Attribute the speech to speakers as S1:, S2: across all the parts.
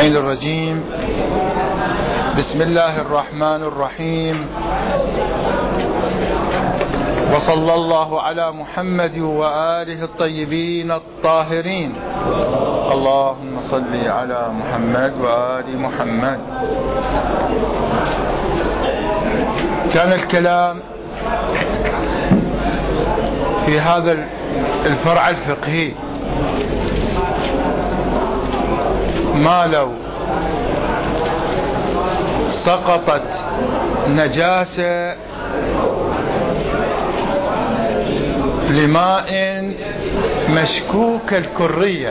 S1: الشيطان الرجيم. بسم الله الرحمن الرحيم، وصلى الله على محمد وآله الطيبين الطاهرين. اللهم صل على محمد وآل محمد. كان الكلام في هذا الفرع الفقهي، ما لو سقطت نجاسة لماء مشكوك الكرية،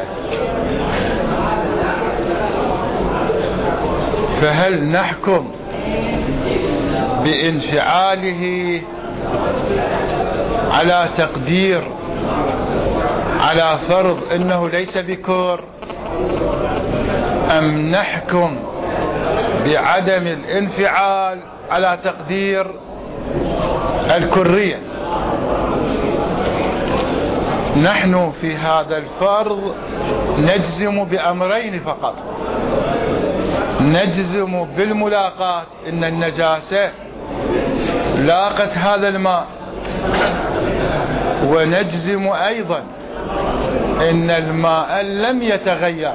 S1: فهل نحكم بانفعاله على تقدير، على فرض انه ليس بكر، ام نحكم بعدم الانفعال على تقدير الكرية؟ نحن في هذا الفرض نجزم بأمرين فقط. نجزم بالملاقاة، إن النجاسة لاقت هذا الماء، ونجزم أيضا إن الماء لم يتغير،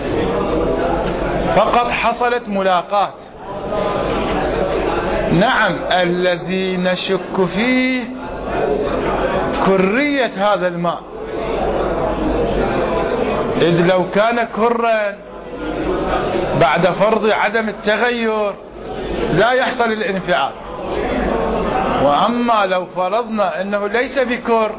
S1: فقط حصلت ملاقاة. نعم، الذي نشك فيه كرية هذا الماء، إذ لو كان كرا بعد فرض عدم التغير لا يحصل الانفعال، وأما لو فرضنا أنه ليس بكر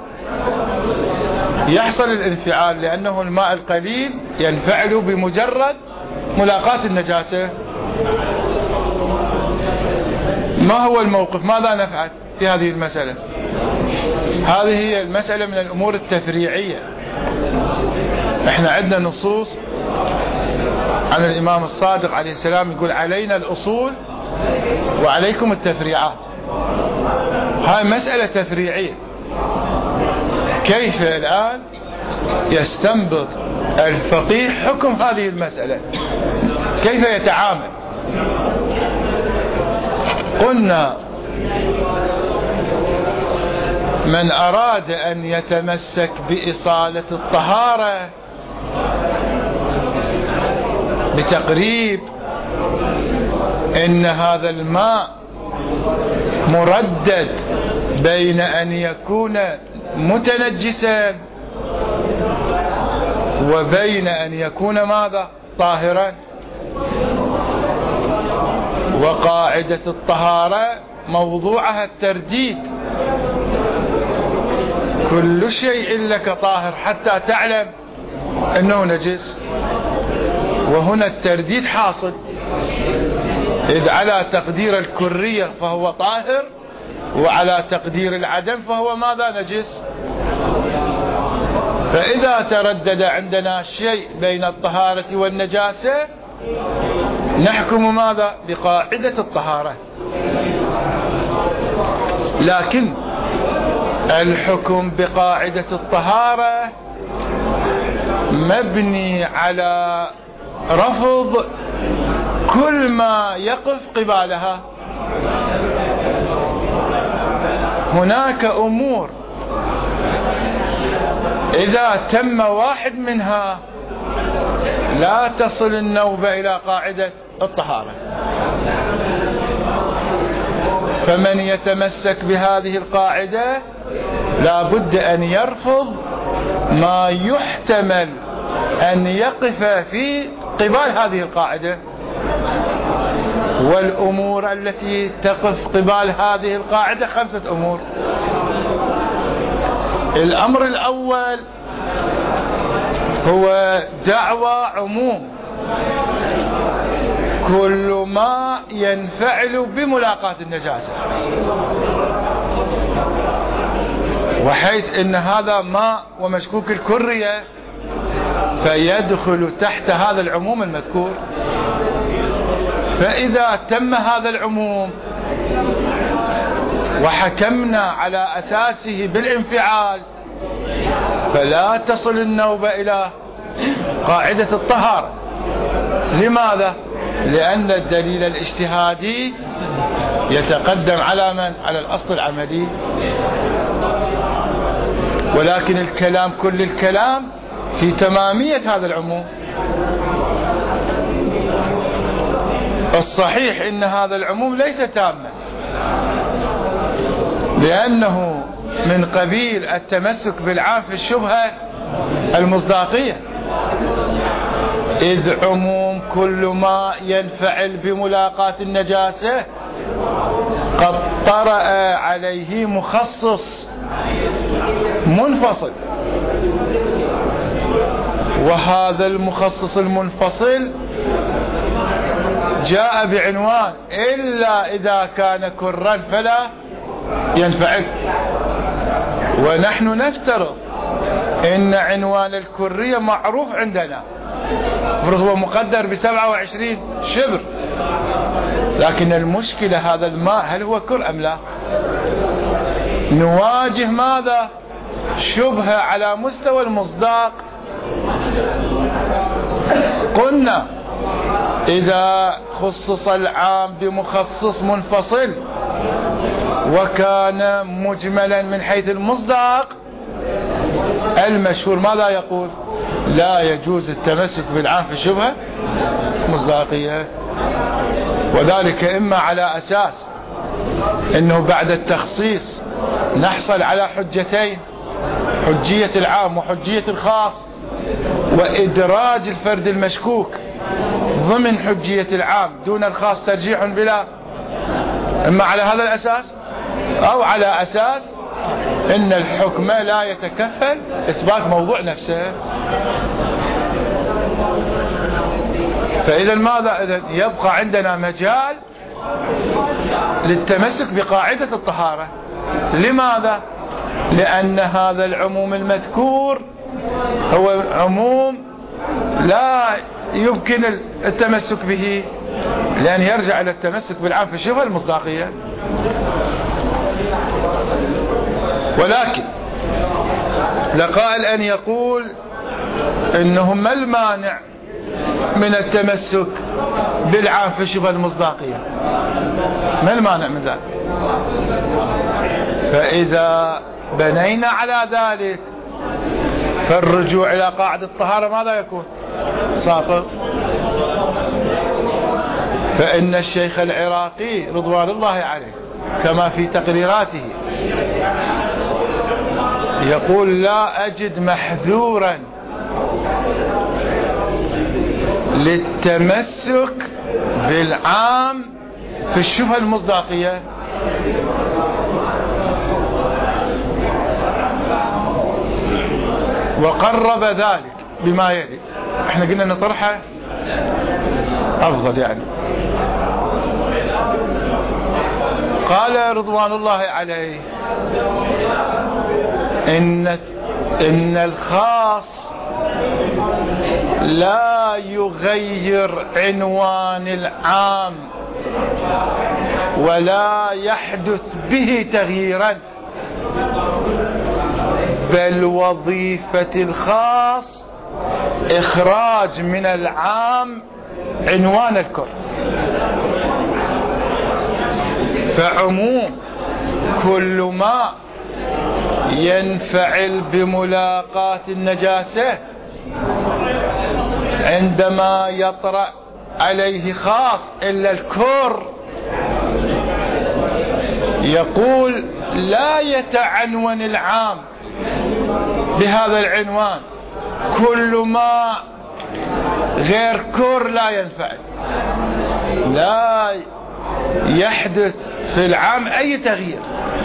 S1: يحصل الانفعال، لأنه الماء القليل ينفعل بمجرد ملاقاة النجاسة. ما هو الموقف؟ ماذا نفعل في هذه المسألة؟ هذه هي المسألة من الأمور التفريعية. احنا عندنا نصوص عن الإمام الصادق عليه السلام يقول علينا الأصول وعليكم التفريعات. هاي مسألة تفريعية. كيف الآن يستنبط الفقيه حكم هذه المسألة؟ كيف يتعامل؟ قلنا من أراد أن يتمسك بإصالة الطهارة بتقريب إن هذا الماء مردد بين أن يكون متنجسا وبين أن يكون ماذا؟ طاهرا. وقاعدة الطهارة موضوعها الترديد، كل شيء لك طاهر حتى تعلم أنه نجس، وهنا الترديد حاصل، إذ على تقدير الكرية فهو طاهر، وعلى تقدير العدم فهو ماذا؟ نجس. فإذا تردد عندنا شيء بين الطهارة والنجاسة نحكم ماذا؟ بقاعدة الطهارة. لكن الحكم بقاعدة الطهارة مبني على رفض كل ما يقف قبالها. هناك أمور إذا تم واحد منها لا تصل النوبة إلى قاعدة الطهارة، فمن يتمسك بهذه القاعدة لا بد أن يرفض ما يحتمل أن يقف في قبال هذه القاعدة. والأمور التي تقف قبال هذه القاعدة 5 أمور. الأمر الأول هو دعوى عموم، كل ما ينفعل بملاقاة النجاسة، وحيث ان هذا ماء ومشكوك الكرية فيدخل تحت هذا العموم المذكور. فإذا تم هذا العموم وحكمنا على أساسه بالانفعال فلا تصل النوبة إلى قاعدة الطهارة. لماذا؟ لأن الدليل الاجتهادي يتقدم على من؟ على الأصل العملي. ولكن الكلام، كل الكلام في تمامية هذا العموم. الصحيح إن هذا العموم ليس تاما، لأنه من قبيل التمسك بالعام في الشبهة المصداقية، إذ عموم كل ما ينفعل بملاقاة النجاسة قد طرأ عليه مخصص منفصل، وهذا المخصص المنفصل جاء بعنوان إلا إذا كان كرا فلا ينفعل. ونحن نفترض إن عنوان الكرية معروف عندنا، هو مقدر ب27 شبر، لكن المشكلة هذا الماء هل هو كر أم لا؟ نواجه ماذا؟ شبهة على مستوى المصداق. قلنا إذا خصص العام بمخصص منفصل وكان مجملا من حيث المصداق، المشهور ماذا يقول؟ لا يجوز التمسك بالعام في الشبهة مصداقية، وذلك إما على أساس أنه بعد التخصيص نحصل على حجتين، حجية العام وحجية الخاص، وإدراج الفرد المشكوك ضمن حجية العام دون الخاص ترجيح بلا، إما على هذا الأساس أو على أساس إن الحكم لا يتكفل إثبات موضوع نفسه. فإذا ماذا؟ إذا يبقى عندنا مجال للتمسك بقاعدة الطهارة. لماذا؟ لأن هذا العموم المذكور هو عموم لا يمكن التمسك به، لأن يرجع إلى التمسك بالعام في الشبهة المصداقية. ولكن لقائل أن يقول إنه ما المانع من التمسك بالعام في الشبهة المصداقية؟ ما المانع من ذلك؟ فإذا بنينا على ذلك فالرجوع إلى قاعدة الطهارة ماذا يكون؟ ساقط. فإن الشيخ العراقي رضوان الله عليه كما في تقريراته يقول: لا أجد محذورا للتمسك بالعام في الشبهة المصداقية. وقرب ذلك بما يلي، احنا قلنا نطرحه افضل يعني. قال رضوان الله عليه: إن الخاص لا يغير عنوان العام ولا يحدث به تغييرا، بل وظيفة الخاص إخراج من العام عنوان الكل. فعموم كل ما ينفعل بملاقاة النجاسة عندما يطرأ عليه خاص إلا الكر، يقول لا يتعنون العام بهذا العنوان، كل ما غير كر لا ينفعل، لا يحدث في العام أي تغيير،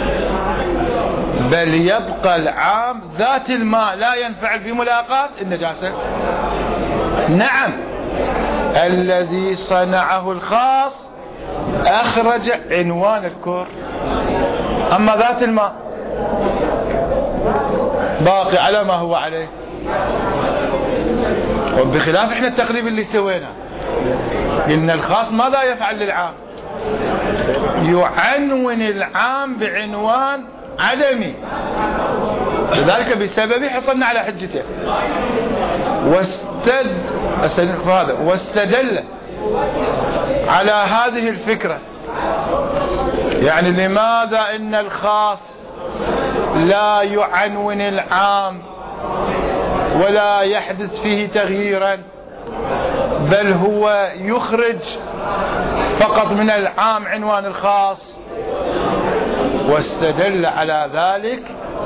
S1: بل يبقى العام ذات الماء لا ينفعل بملاقاة النجاسة. نعم، الذي صنعه الخاص أخرج عنوان الكر، أما ذات الماء باقي على ما هو عليه. وبخلاف احنا التقريب اللي سوينا، إن الخاص ماذا يفعل للعام؟ يعنون العام بعنوان عدمي، لذلك بسببه حصلنا على حجته. واستدل على هذه الفكرة. يعني لماذا إن الخاص لا يعنون العام ولا يحدث فيه تغييرا، بل هو يخرج فقط من العام عنوان الخاص؟ واستدل على ذلك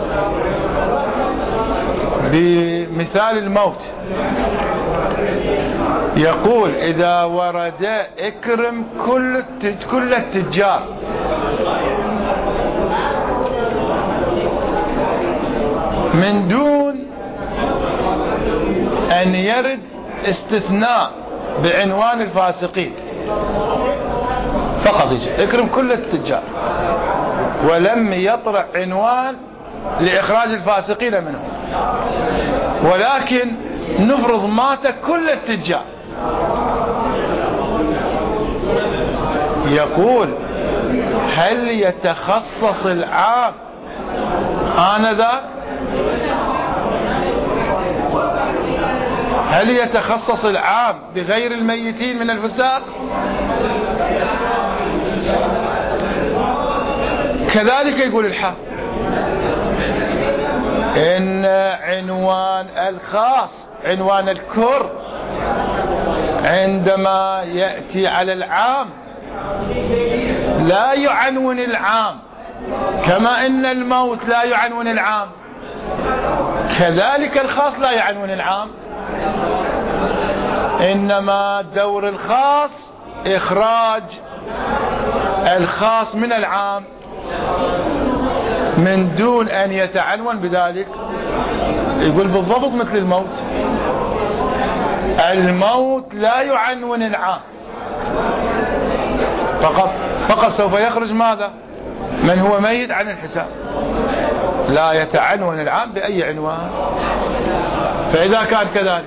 S1: بمثال الموت. يقول إذا ورد اكرم كل التجار، من دون أن يرد استثناء بعنوان الفاسقين، فقط يجي اكرم كل التجار، ولم يطرح عنوان لإخراج الفاسقين منهم، ولكن نفرض مات كل التجار. يقول هل يتخصص العام آنذاك؟ هل يتخصص العام بغير الميتين من الفساق؟ كذلك يقول الحق إن عنوان الخاص، عنوان الكر، عندما يأتي على العام لا يعنون العام، كما إن الموت لا يعنون العام، كذلك الخاص لا يعنون العام. إنما دور الخاص إخراج الخاص من العام من دون أن يتعنون بذلك. يقول بالضبط مثل الموت، الموت لا يعنون العام، فقط سوف يخرج ماذا؟ من هو ميت عن الحساب، لا يتعنون العام بأي عنوان. فإذا كان كذلك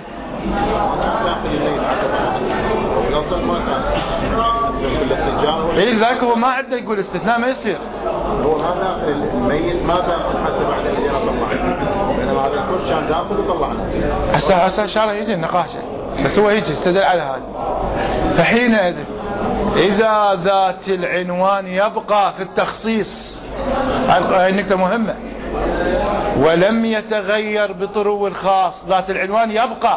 S1: ذاك هو ما عنده يقول استثناء ما يصير.
S2: هو هذا الميت ماذا حتى بعد الذي طلع، بينما هذا الكل كان داخل وطلع.
S1: هسه ان شاء الله يجي النقاش، بس هو يجي استدل على هذا. فحينئذ إذا ذات العنوان يبقى في التخصيص، هذه النقطة مهمة، ولم يتغير بطرو الخاص، ذات العنوان يبقى،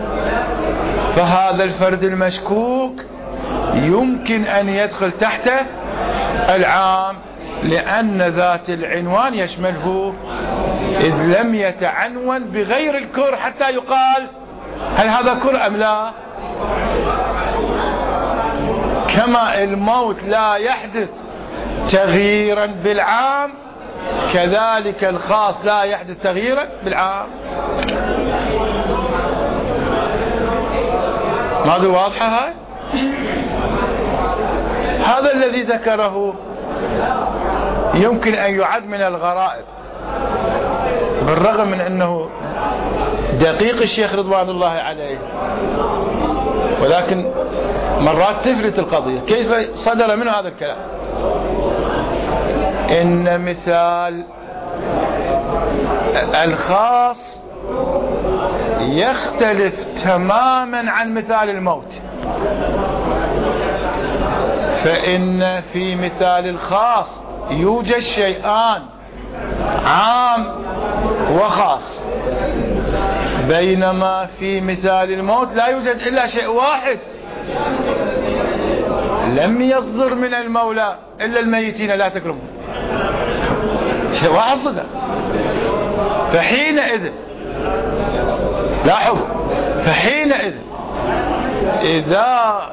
S1: فهذا الفرد المشكوك يمكن أن يدخل تحت العام، لأن ذات العنوان يشمله، إذ لم يتعنون بغير الكر حتى يقال هل هذا كر أم لا. كما الموت لا يحدث تغييرا بالعام، كذلك الخاص لا يحدث تغييرا بالعام. ماذا واضحة هاي؟ هذا الذي ذكره يمكن أن يعد من الغرائب، بالرغم من أنه دقيق الشيخ رضوان الله عليه، ولكن مرات تفلت القضية. كيف صدر منه هذا الكلام؟ إن مثال الخاص يختلف تماما عن مثال الموت. فإن في مثال الخاص يوجد شيئان، عام وخاص، بينما في مثال الموت لا يوجد إلا شيء واحد لم يصدر من المولى إلا الميتين لا تكرمون، شيء واحد صدر. فحينئذ لاحظوا، فحينئذ إذا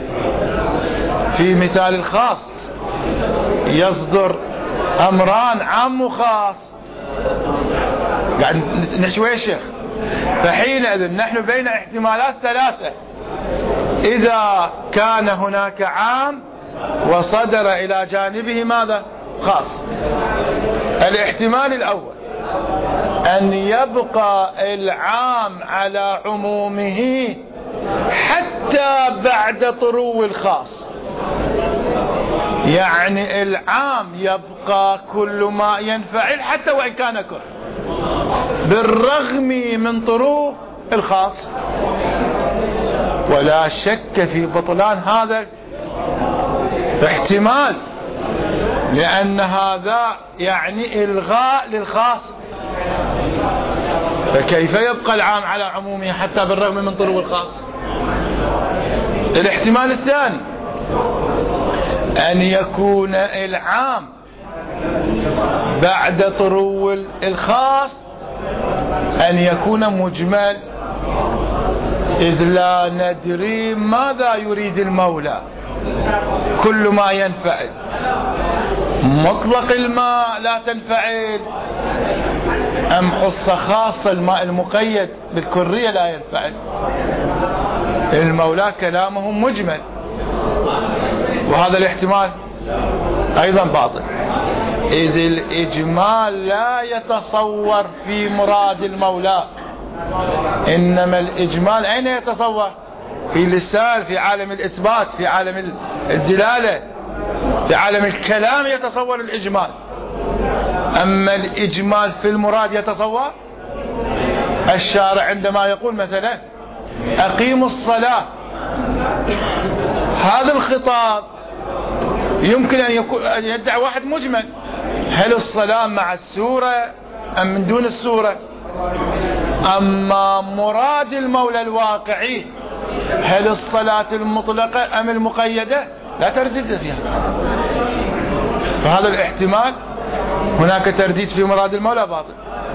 S1: في مثال الخاص يصدر أمران عام وخاص، قاعد نحشوي يا شيخ، فحينئذ نحن بين احتمالات ثلاثة. إذا كان هناك عام وصدر إلى جانبه ماذا؟ خاص. الاحتمال الأول أن يبقى العام على عمومه حتى بعد طرو الخاص، يعني العام يبقى كل ما ينفعل حتى وإن كان كره، بالرغم من طرو الخاص، ولا شك في بطلان هذا احتمال، لأن هذا يعني إلغاء للخاص، فكيف يبقى العام على عمومه حتى بالرغم من طلوع الخاص؟ الاحتمال الثاني أن يكون العام بعد طلوع الخاص أن يكون مجمل، إذ لا ندري ماذا يريد المولى. كل ما ينفعل، مطلق الماء لا تنفعل، أم خص خاصة الماء المقيد بالكرية لا ينفعل. المولى كلامه مجمل، وهذا الاحتمال أيضا باطل، إذ الإجمال لا يتصور في مراد المولى، إنما الإجمال أين يتصور؟ في اللسان، في عالم الإثبات، في عالم الدلالة، في عالم الكلام يتصور الإجمال. أما الإجمال في المراد يتصور. الشارع عندما يقول مثلا أقيموا الصلاة، هذا الخطاب يمكن أن يدعي واحد مجمل، هل الصلاة مع السورة أم من دون السورة؟ أما مراد المولى الواقعي، هل الصلاة المطلقة أم المقيدة؟ لا تردد فيها. فهذا الاحتمال هناك ترديد في مراد المولى باطل.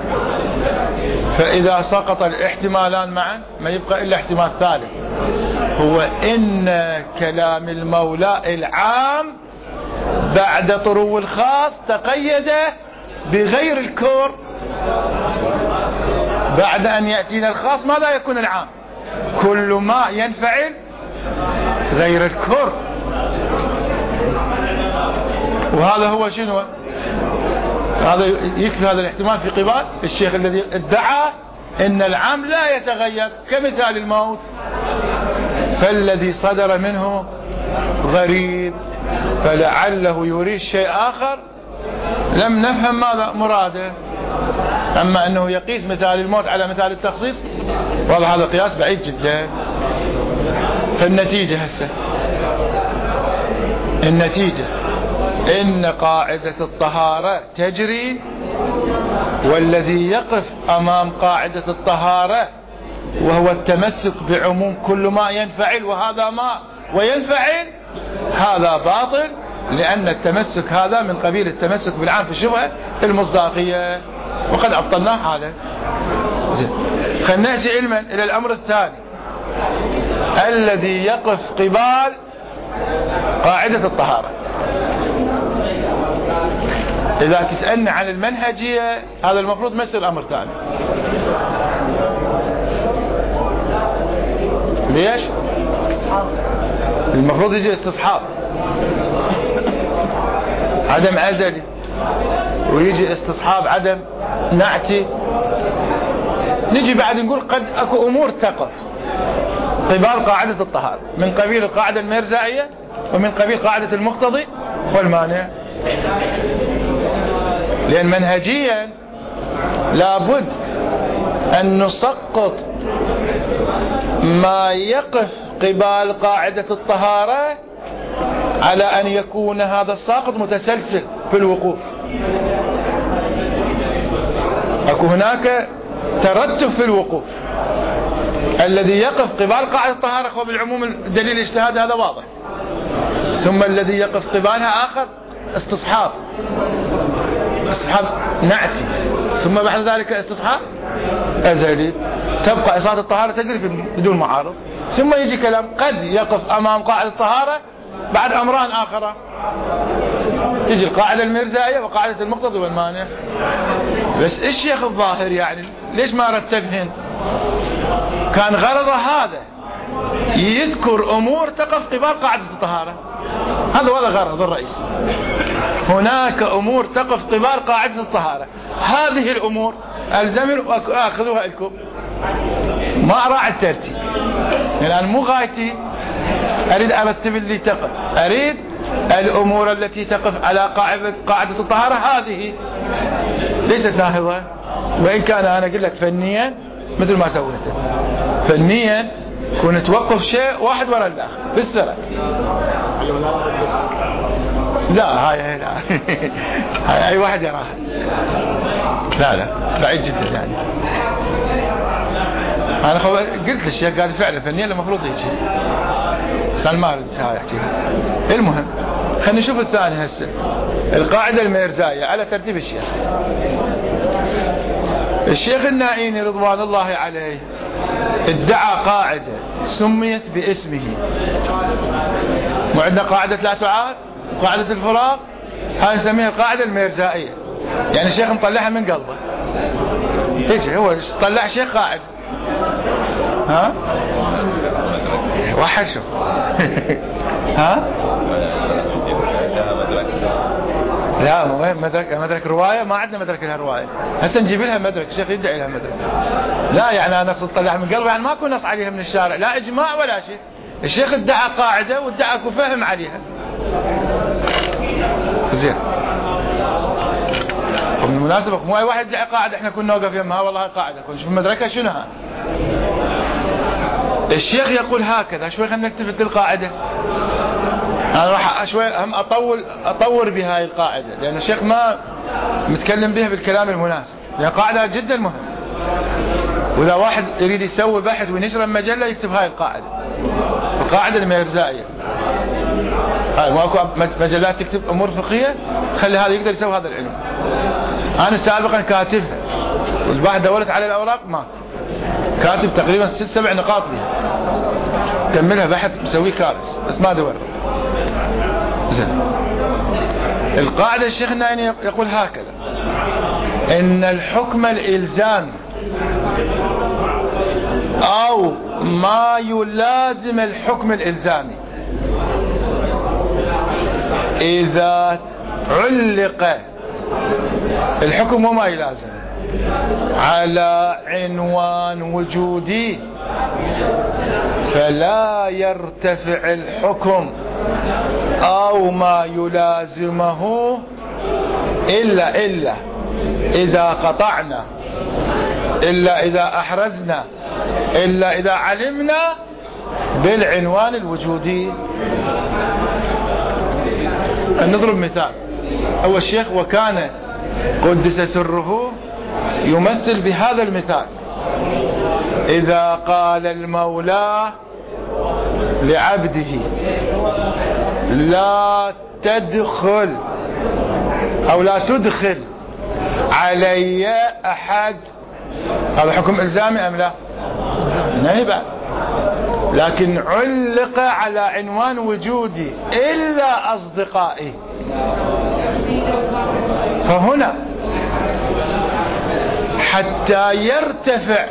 S1: فإذا سقط الاحتمالان معا ما يبقى إلا احتمال ثالث، هو إن كلام المولى العام بعد طلوع الخاص تقيد بغير الكور. بعد أن يأتينا الخاص ماذا يكون العام؟ كل ما ينفعل غير الكور. وهذا هو شنو؟ هذا يكفي هذا الاحتمال في قبال الشيخ الذي ادعى ان العام لا يتغير كمثال الموت، فالذي صدر منه غريب، فلعله يريد شيء آخر لم نفهم ماذا مراده. أما أنه يقيس مثال الموت على مثال التخصيص، والله هذا قياس بعيد جدا. فالنتيجة هسه، النتيجة إن قاعدة الطهارة تجري، والذي يقف أمام قاعدة الطهارة وهو التمسك بعموم كل ما ينفعل، وهذا ما وينفعل، هذا باطل، لأن التمسك هذا من قبيل التمسك بالعام في الشبهة المصداقية، وقد أبطلناه هذا. خلنا نأتي علما إلى الأمر الثاني الذي يقف قبال قاعدة الطهارة. إذا تسألنا عن المنهجية هذا المفروض مثل أمر ثاني. ليش؟ المفروض يجي استصحاب عدم أزلي، ويجي استصحاب عدم نعتي. نجي بعد نقول قد أكو أمور تقف قبال قاعدة الطهارة من قبيل القاعدة المرزائية ومن قبيل قاعدة المقتضي والمانع، لأن منهجيا لابد أن نسقط ما يقف قبال قاعدة الطهارة على أن يكون هذا الساقط متسلسل في الوقوف. أكو هناك ترتب في الوقوف. الذي يقف قبال قاعدة الطهارة هو بالعموم الدليل الاجتهاد، هذا واضح. ثم الذي يقف قبالها آخر استصحاب نعتي، ثم بعد ذلك استصحاب أزلي، تبقى إصالة الطهارة تجري بدون معارض. ثم يجي كلام قد يقف أمام قاعدة الطهارة بعد أمران آخران، تجي القاعدة المرزائية وقاعدة المقتضي والمانع. بس الشيخ الظاهر يعني ليش ما رتبهن؟ كان غرضه هذا، يذكر أمور تقف قبال قاعدة الطهارة، هذا هو الغرض الرئيسي. هناك أمور تقف قبال قاعدة الطهارة، هذه الأمور ألزموا وأخذوها لكم. ما أراعي الترتيب، لأن مو غايتي أريد أرتب اللي تقف، أريد الأمور التي تقف على قاعدة الطهارة هذه ليست ناهضة، وإن كان أنا أقول لك فنيا مثل ما سويته. فنيا كون توقف شيء واحد وراء الآخر في السرعة. لا هاي لا هاي أي واحد يراها. لا بعيد جدا يعني. أنا قلت للشيخ قال فعلا فنيا المفروض يجي بس أنا ما أريد هاي أحكيها. المهم خلينا نشوف الثاني هسه. القاعدة الميرزائية على ترتيب الشيخ النائيني رضوان الله عليه ادعى قاعدة سميت باسمه. وعندنا قاعدة لا تعاد، قاعدة الفراق، هاي نسميها القاعدة الميرزائية. يعني الشيخ مطلعها من قلبه. ايش هو طلع شيخ قاعد ها واحد شو ها لا مدرك رواية ما عندنا مدرك لها رواية. هسه نجيب لها مدرك. الشيخ يدعي لها مدرك. لا يعني أنا طلعها من قلبه يعني ما أكون نص عليها من الشارع لا إجماع ولا شيء. الشيخ ادعى قاعدة وادعى كفهم عليها. زين بالمناسبة مو أي واحد يدعي قاعدة احنا كنا نوقف يمها والله قاعدة كنا نشوف مدركها شنوها. الشيخ يقول هكذا. شوي خلينا نلتفت للقاعدة. أنا راح شوي هم أطور بهاي القاعدة لأن الشيخ ما متكلم بها بالكلام المناسب. لأن قاعدة جدا مهمة. وإذا واحد يريد يسوي بحث وينشر مجلة يكتب هاي القاعدة. القاعدة الميرزائية. هاي ماكو مجلات تكتب أمور فقهية خلي هذا يقدر يسوي هذا العلم. أنا سابقا كاتبها والبعض دورت على الأوراق ما كاتب تقريبا 6-7 نقاط بها. كملها بحث مسويه كارث بس ما دور. زين القاعدة الشيخ النائيني يقول هكذا إن الحكم الإلزامي أو ما يلازم الحكم الإلزامي إذا علق الحكم وما يلازم على عنوان وجودي فلا يرتفع الحكم أو ما يلازمه إلا إذا قطعنا إلا إذا أحرزنا إلا إذا علمنا بالعنوان الوجودي. نضرب مثال. هو الشيخ وكان قدس سره يمثل بهذا المثال. إذا قال المولى لعبده لا تدخل أو لا تدخل علي أحد هذا حكم إلزامي أم لا؟ نهبا لكن علق على عنوان وجودي إلا أصدقائي. فهنا حتى يرتفع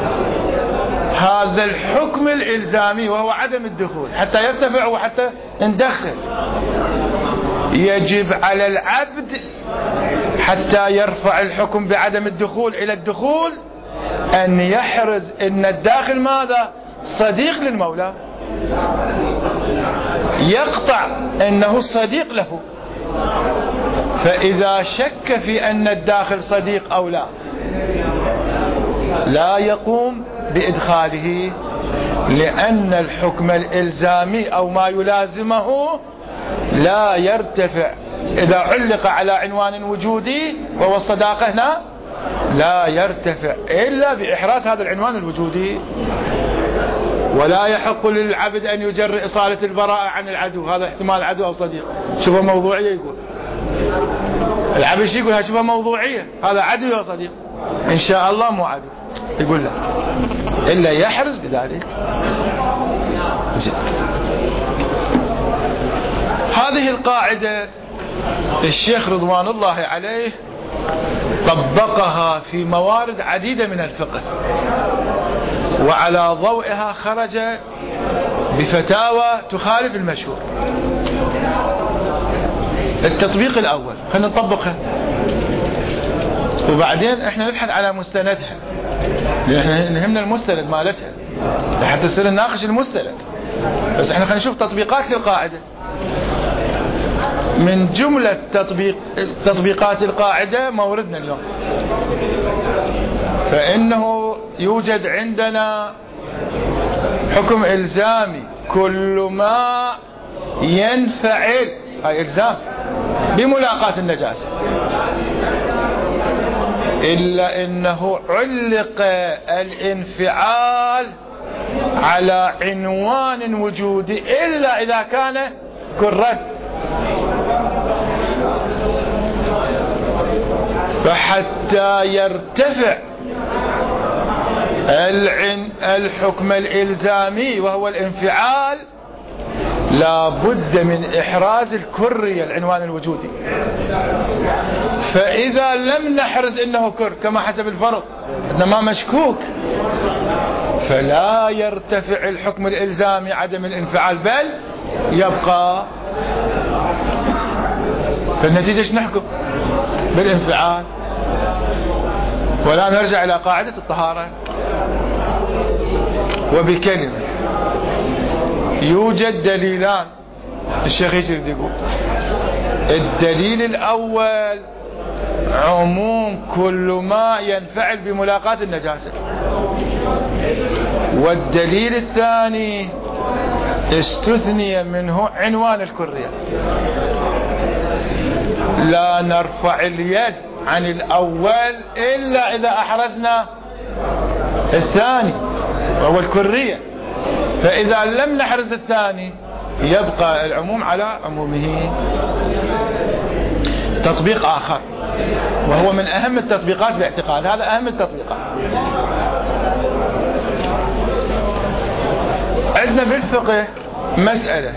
S1: هذا الحكم الإلزامي وهو عدم الدخول حتى يرتفع وحتى ندخل يجب على العبد حتى يرفع الحكم بعدم الدخول إلى الدخول أن يحرز أن الداخل ماذا؟ صديق للمولى. يقطع أنه صديق له. فإذا شك في أن الداخل صديق أو لا يقوم بإدخاله لأن الحكم الإلزامي أو ما يلازمه لا يرتفع إذا علق على عنوان وجودي وهو الصداقة هنا لا يرتفع إلا بإحراز هذا العنوان الوجودي. ولا يحق للعبد أن يجرئ إصالة البراءة عن العدو. هذا احتمال عدو أو صديق. شبه موضوعية يقول العبد يقول شبه موضوعية هذا عدو أو صديق. إن شاء الله مو عدو يقول لا إلا يحرز بذلك. هذه القاعدة الشيخ رضوان الله عليه طبقها في موارد عديدة من الفقه وعلى ضوئها خرج بفتاوى تخالف المشهور. التطبيق الأول خلينا نطبقها وبعدين احنا نبحث على مستندها لأن يهمنا المستند مالتها لحتى نصير نناقش المستند. بس احنا خلينا نشوف تطبيقات للقاعدة. من جملة تطبيقات القاعدة موردنا اليوم فإنه يوجد عندنا حكم إلزامي كل ما ينفعل، أي إلزام بملاقاة النجاسة، إلا إنه علق الانفعال على عنوان وجودي إلا إذا كان كرا. فحتى يرتفع الحكم الإلزامي وهو الانفعال لا بد من إحراز الكرية العنوان الوجودي. فإذا لم نحرز إنه كر كما حسب الفرض إنما مشكوك، فلا يرتفع الحكم الإلزامي عدم الانفعال بل يبقى. فالنتيجة ايش نحكم؟ بالانفعال. ولا نرجع إلى قاعدة الطهارة. وبكلمة يوجد دليلان، الشيخ يجرد يقول الدليل الأول عموم كل ما ينفعل بملاقاة النجاسة، والدليل الثاني استثني منه عنوان الكرية. لا نرفع اليد عن الأول إلا إذا أحرزنا الثاني وهو الكرية. فإذا لم نحرز الثاني يبقى العموم على عمومه. تطبيق آخر وهو من أهم التطبيقات باعتقاد، هذا أهم التطبيقات. عندنا بالفقه مسألة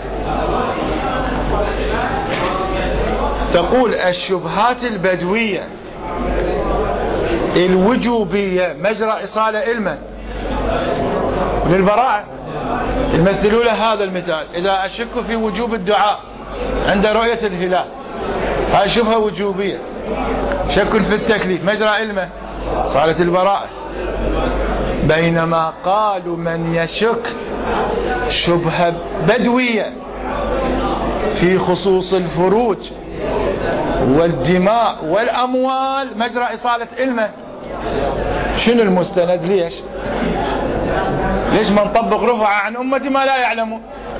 S1: تقول الشبهات البدوية الوجوبية مجرى إصالة علما للبراءة. يمثلوا له هذا المثال: إذا أشك في وجوب الدعاء عند رؤية الهلال، هاي شبهة وجوبية. شك في التكليف مجرى علمه صالة البراءة. بينما قالوا من يشك شبهة بدوية في خصوص الفروج والدماء والأموال مجرى إصالة علمه. شنو المستند؟ ليش ما نطبق رفع عن أمتي ما لا يعلمون؟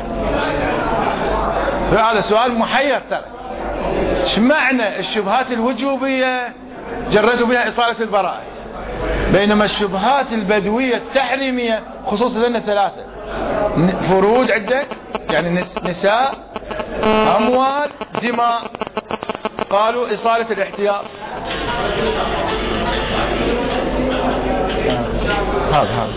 S1: فهذا سؤال محير ترى. ايش معنى الشبهات الوجوبية جردوا بها إصالة البراءة، بينما الشبهات البدوية التحريمية خصوصا لنا ثلاثة: فروج عندك يعني نساء، أموال، دماء، قالوا إصالة الاحتياط. هذا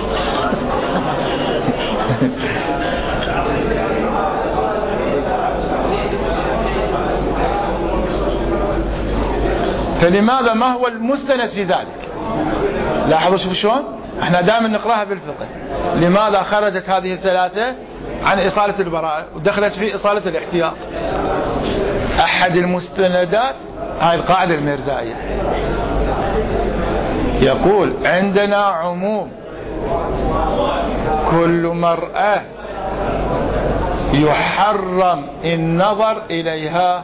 S1: فلماذا؟ ما هو المستند في ذلك؟ لاحظوا شوفوا شلون احنا دائما نقراها بالفقه. لماذا خرجت هذه الثلاثة عن إصالة البراءة ودخلت في إصالة الاحتياط؟ أحد المستندات هاي القاعدة المرزائية، يقول عندنا عموم كل مرأة يحرم النظر إليها،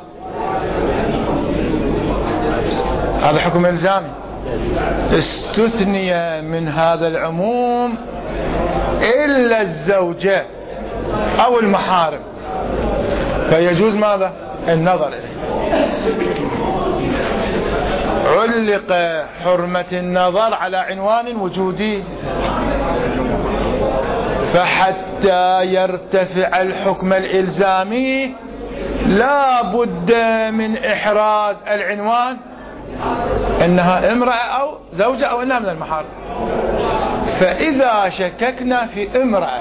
S1: هذا حكم إلزامي. استثني من هذا العموم إلا الزوجة أو المحارم، فيجوز ماذا؟ النظر إليه. علق حرمة النظر على عنوان وجودي، فحتى يرتفع الحكم الإلزامي لا بد من إحراز العنوان إنها امرأة أو زوجة أو إنها من المحارم. فإذا شككنا في امرأة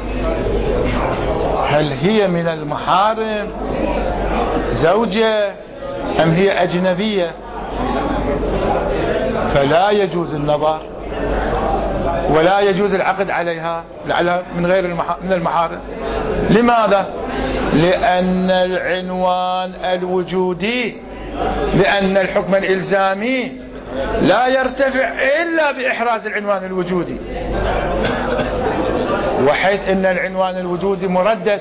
S1: هل هي من المحارم زوجة أم هي أجنبية، فلا يجوز النظر ولا يجوز العقد عليها لعلها من غير من المحارم. لماذا؟ لأن العنوان الوجودي، لأن الحكم الإلزامي لا يرتفع إلا بإحراز العنوان الوجودي، وحيث أن العنوان الوجودي مردد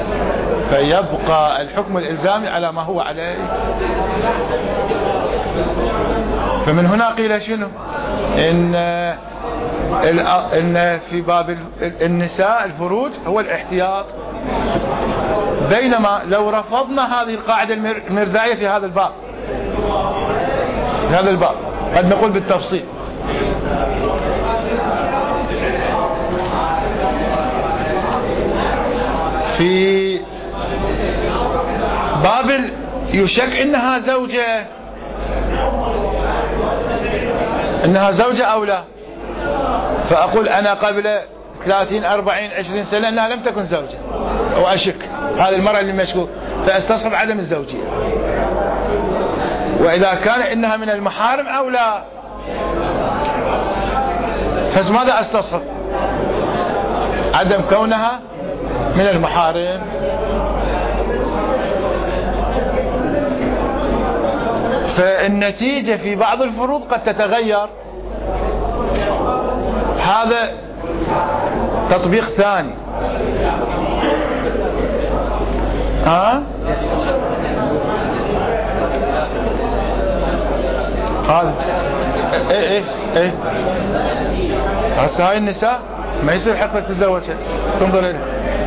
S1: فيبقى الحكم الإلزامي على ما هو عليه. فمن هنا قيل شنو؟ إن إن في باب النساء الفروج هو الاحتياط، بينما لو رفضنا هذه القاعدة المرزائية في هذا الباب قد نقول بالتفصيل. في باب يشك انها زوجة او لا، فاقول انا قبل 30 40 20 سنة انها لم تكن زوجة، واشك هذه المرأة اللي مشكوك، فاستصحب عدم الزوجية. واذا كان انها من المحارم او لا، فماذا استصحب؟ عدم كونها من المحارم. فالنتيجة في بعض الفروض قد تتغير. هذا تطبيق ثاني. هذا ايه هسه هاي النساء ما يصير حقك تتزوجها، تنظر إليها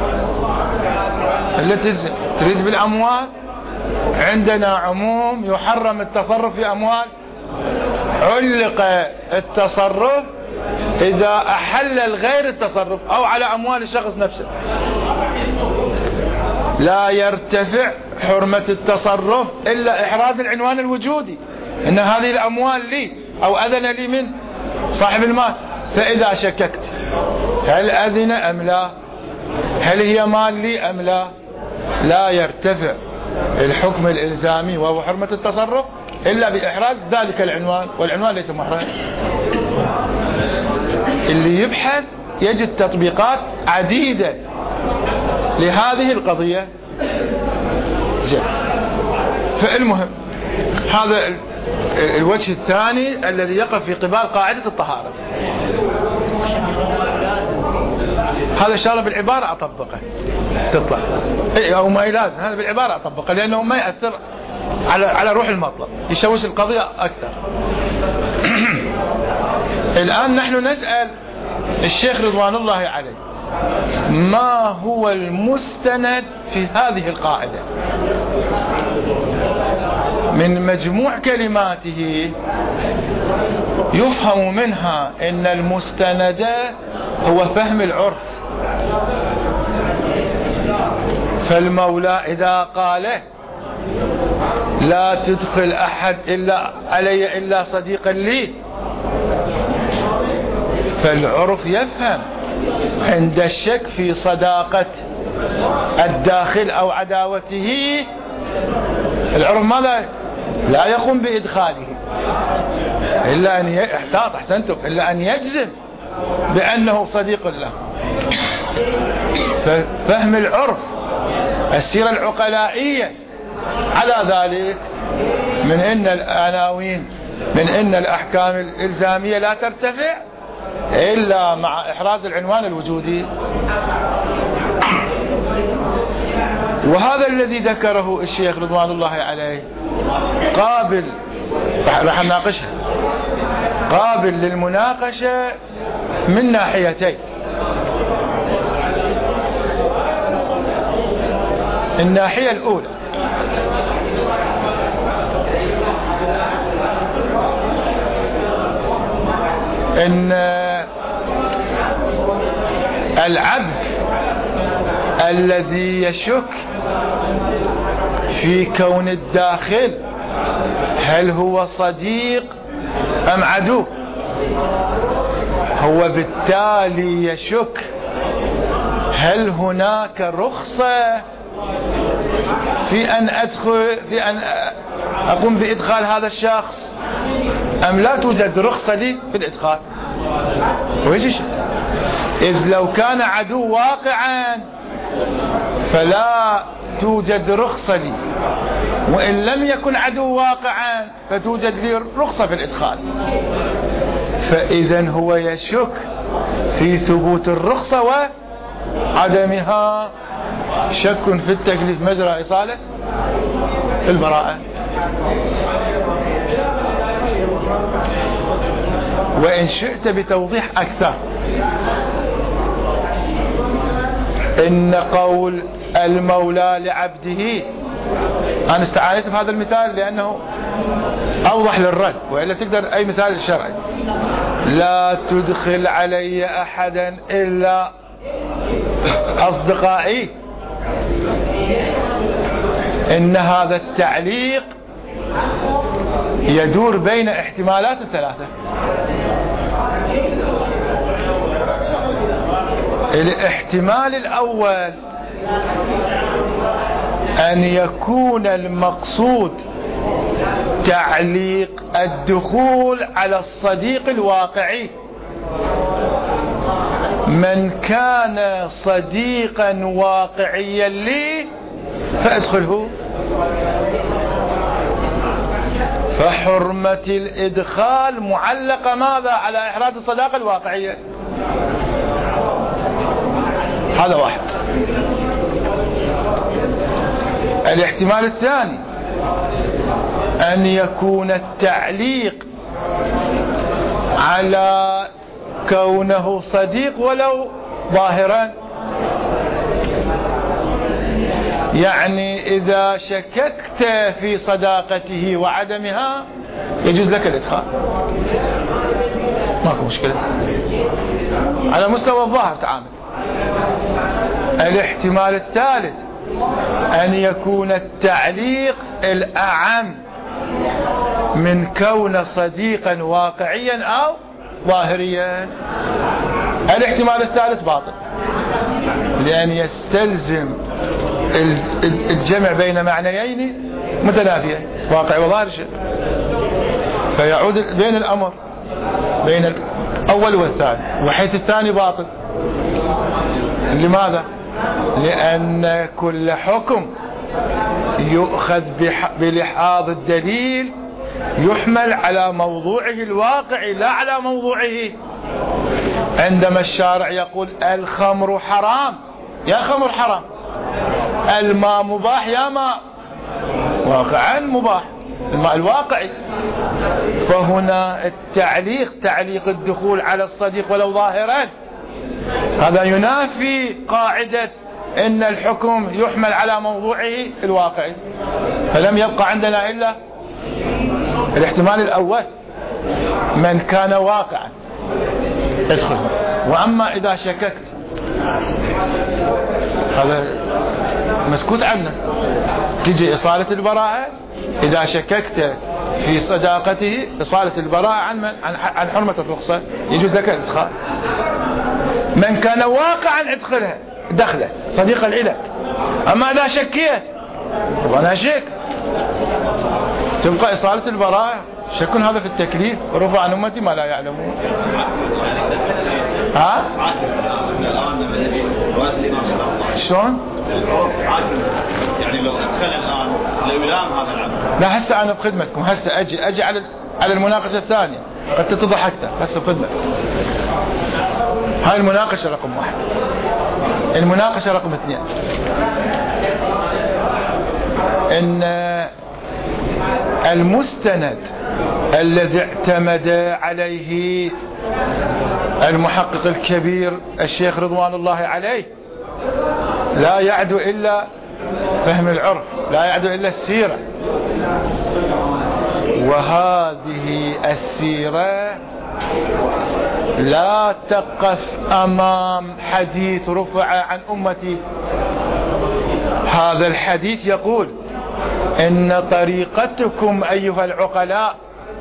S1: التي تريد بالأموال. عندنا عموم يحرم التصرف في أموال، علق التصرف إذا أحل الغير التصرف أو على أموال الشخص نفسه. لا يرتفع حرمة التصرف إلا إحراز العنوان الوجودي، إن هذه الأموال لي أو أذن لي من صاحب المال. فإذا شككت هل أذن أم لا، هل هي مال لي أم لا، لا يرتفع الحكم الإلزامي وهو حرمة التصرف إلا بإحراز ذلك العنوان، والعنوان ليس محرز. اللي يبحث يجد تطبيقات عديدة لهذه القضية. فالمهم هذا الوجه الثاني الذي يقف في قبال قاعدة الطهارة. هذا الشغله بالعبارة أطبقه تطلع أو ما يلازم، هذا بالعبارة أطبقه لأنه ما يأثر على روح المطلب، يشوش القضية أكثر. الآن نحن نسأل الشيخ رضوان الله عليه ما هو المستند في هذه القاعدة. من مجموع كلماته يفهم منها ان المستند هو فهم العرف. فالمولى اذا قال لا تدخل احد الا علي الا صديقا لي، فالعرف يفهم عند الشك في صداقة الداخل او عداوته، العرف ماذا؟ لا يقوم بإدخاله إلا أن احتاط أحسنتم إلا أن يجزم بأنه صديق له. ففهم العرف السيرة العقلائية على ذلك من أن العناوين من أن الأحكام الإلزامية لا ترتفع إلا مع إحراز العنوان الوجودي. وهذا الذي ذكره الشيخ رضوان الله عليه قابل، راح نناقشها، قابل للمناقشة من ناحيتين. الناحية الأولى ان العبد الذي يشك في كون الداخل هل هو صديق أم عدو، هو بالتالي يشك هل هناك رخصة في أن أقوم بإدخال هذا الشخص أم لا توجد رخصة لي في الإدخال. ويجيش إذ لو كان عدو واقعا فلا توجد رخصة لي، وإن لم يكن عدو واقعا فتوجد لي رخصة في الإدخال. فإذا هو يشك في ثبوت الرخصة وعدمها، شك في التكليف مجرى إصالة البراءة. وإن شئت بتوضيح أكثر، إن قول المولى لعبده، أنا استعانيت بهذا المثال لأنه أوضح للرد، وإلا تقدر أي مثال الشرعي. لا تدخل علي أحدا إلا أصدقائي. إن هذا التعليق يدور بين احتمالات ثلاثة. الاحتمال الأول أن يكون المقصود تعليق الدخول على الصديق الواقعي. من كان صديقا واقعيا لي فأدخله. فحرمة الإدخال معلقة ماذا؟ على إحراز الصداقة الواقعية. هذا واحد. الاحتمال الثاني أن يكون التعليق على كونه صديق ولو ظاهرا، يعني إذا شككت في صداقته وعدمها يجوز لك الإدخال، ماكو مشكلة على مستوى الظاهر تعامل. الاحتمال الثالث أن يكون التعليق الأعم من كون صديقا واقعيا أو ظاهريا. الاحتمال الثالث باطل، لأن يستلزم الجمع بين معنيين متنافيين، واقع وظاهر شيء، فيعود بين الأمر بين الأول والثاني، وحيث الثاني باطل. لماذا؟ لأن كل حكم يؤخذ بلحاظ الدليل يحمل على موضوعه الواقعي لا على موضوعه. عندما الشارع يقول الخمر حرام، يا خمر حرام، الماء مباح، يا ماء واقعا مباح، الماء الواقعي. فهنا التعليق، تعليق الدخول على الصديق ولو ظاهرا، هذا ينافي قاعدة ان الحكم يحمل على موضوعه الواقعي. فلم يبقى عندنا الا الاحتمال الاول، من كان واقعا ادخل. واما اذا شككت هذا مسكوت عنه، تجي اصالة البراءة. اذا شككت في صداقته اصالة البراءة عن حرمة الرخصة، يجوز لك الادخال. من كان واقعا ادخلها، دخله صديقا لك. اما اذا شكيت وانا شك، تبقى اصالة البراءة. شك هذا في التكليف، رفع عن امتي ما لا يعلمون. ها شلون؟
S2: يعني لو ادخل الان لو يلام هذا العمل.
S1: لا هسه انا بخدمتكم، هسه اجي على المناقشة الثانية قد تتضح اكثر. هسه بخدمتكم. هاي المناقشة رقم 1. المناقشة رقم 2 ان المستند الذي اعتمد عليه المحقق الكبير الشيخ رضوان الله عليه لا يعدو إلا فهم العرف، لا يعدو إلا السيرة. وهذه السيرة لا تقف أمام حديث رفع عن أمتي. هذا الحديث يقول إن طريقتكم أيها العقلاء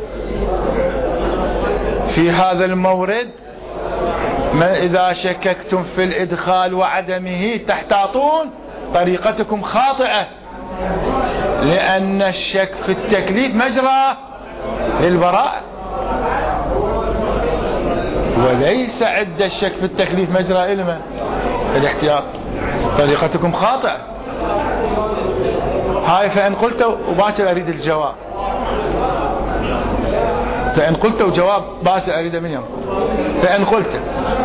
S1: في هذا المورد إذا شككتم في الإدخال وعدمه تحتاطون، طريقتكم خاطئة، لأن الشك في التكليف مجرى للبراءة، وليس عند الشك في التكليف مجرى إلى الاحتياط. طريقتكم خاطئة. هاي فإن قلت وباكر أريد الجواب، فإن قلت وجواب باكر أريد من يومكم. فإن قلت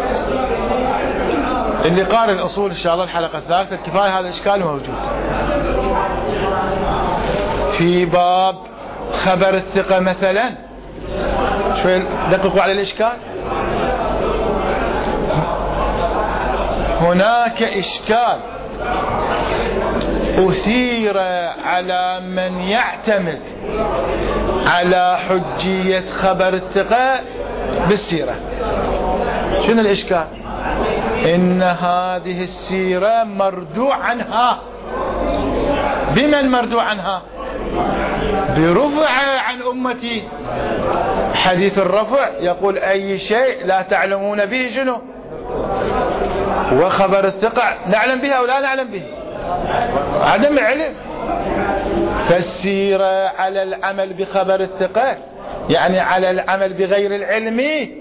S1: اللي قارئ الأصول إن شاء الله الحلقة الثالثة كفاية هذا إشكال موجود في باب خبر الثقة مثلا. شوي دققوا على الإشكال. هناك إشكال أثير على من يعتمد على حجية خبر الثقة بالسيرة. شنو الإشكال؟ إن هذه السيرة مردوع عنها. بمن مردوع عنها؟ برفع عن أمتي. حديث الرفع يقول أي شيء لا تعلمون به شنو؟ وخبر الثقة نعلم به أو لا نعلم به؟ عدم العلم. فالسيرة على العمل بخبر الثقة يعني على العمل بغير العلم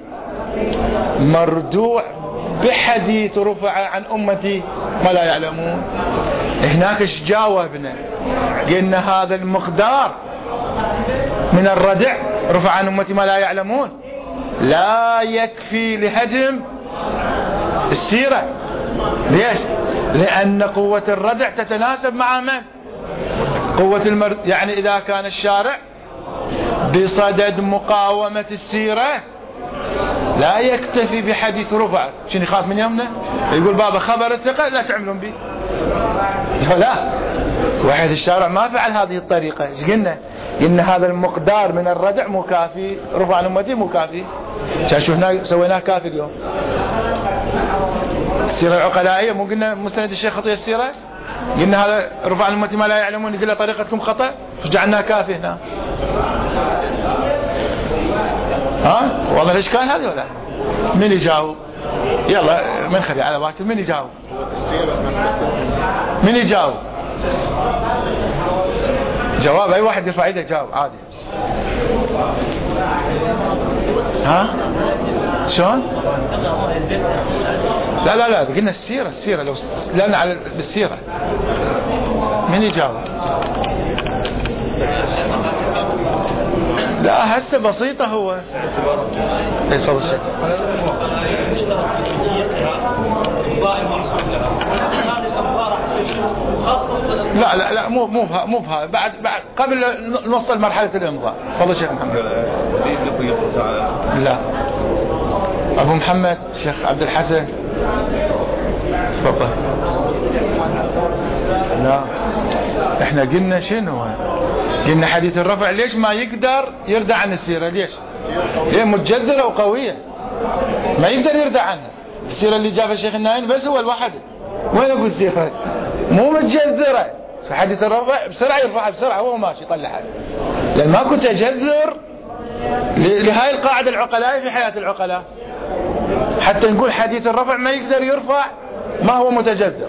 S1: مردوع بحديث رفع عن أمتي ما لا يعلمون. هناك ايش جاوبنا؟ قلنا هذا المقدار من الردع رفع عن أمتي ما لا يعلمون لا يكفي لهدم السيرة. ليش؟ لأن قوة الردع تتناسب مع من؟ قوة يعني إذا كان الشارع بصدد مقاومة السيرة لا يكتفي بحديث رفع. شنو يخاف من يومنا؟ يقول بابا خبر الثقة لا تعملون به. لا، واحد الشارع ما فعل هذه الطريقة. ايش قلنا؟ إن هذا المقدار من الردع مكافي، رفع عن أمتي مكافي. شو هنا سويناه كافي اليوم. السيرة العقلائية مو قلنا مستند الشيخ خطية السيرة؟ قلنا هذا رفع عن أمتي ما لا يعلمون يقول طريقتكم خطأ فجعلناه كافي هنا. ها؟ والله الإشكال هذا ولا؟ من يجاوب؟ يلا من خلي على باكر من يجاوب؟ من يجاوب؟ جواب أي واحد يرفع يده جاوب عادي. ها؟ شلون؟ لا لا لا قلنا السيرة لو لأن على بالسيرة من يجاوب؟ لا هسه بسيطة هو. تفضل الشيخ. لا لا لا مو بها بعد قبل نوصل مرحلة الإمضاء. تفضل شيخ محمد. لا أبو محمد شيخ عبد الحسن تفضل. لا احنا قلنا شنو؟ قلنا حديث الرفع ليش ما يقدر يردع عن السيرة؟ ليش؟ هي متجذرة وقوية ما يقدر يردع عنها. السيرة اللي جابها الشيخ الناين بس هو الواحد. وين أقول السيرة مو متجذرة. في حديث الرفع بسرعة يرفعها بسرعة هو ماشي يطلعها لأن ماكو تجذر لهاي القاعدة العقلاء في حياة العقلاء. حتى نقول حديث الرفع ما يقدر يرفع ما هو متجذر.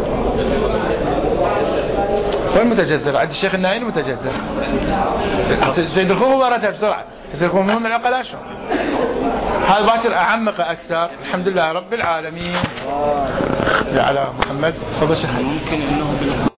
S1: وين متجذر؟ عند الشيخ الناين متجذر. سيد الخوف مباراتها بسرعة. سيد الخوف من العقلاء شو؟ هذا باكر أعمق أكثر. الحمد لله رب العالمين. على محمد. تفضل شيخ. ممكن إنه